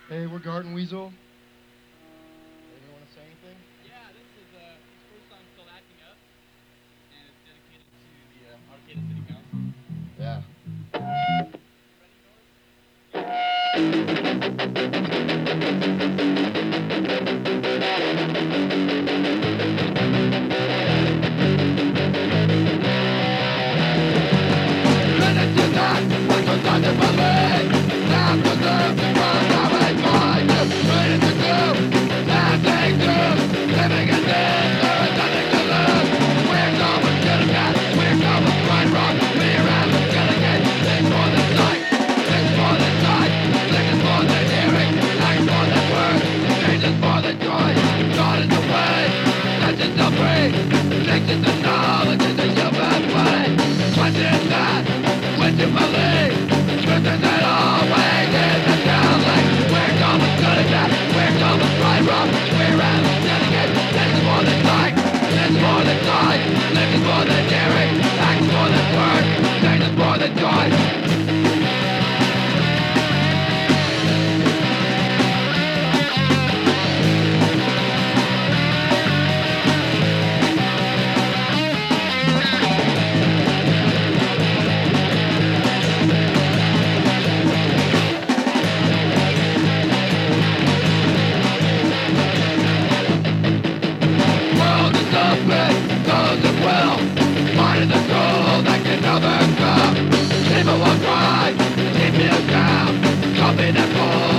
Hey, we're Garden Weasel. Anyone want to say anything? Yeah, this is his first song called Acting Up, and it's dedicated to the Arcata City Council. Yeah. People will cry, keep you down, copy the call.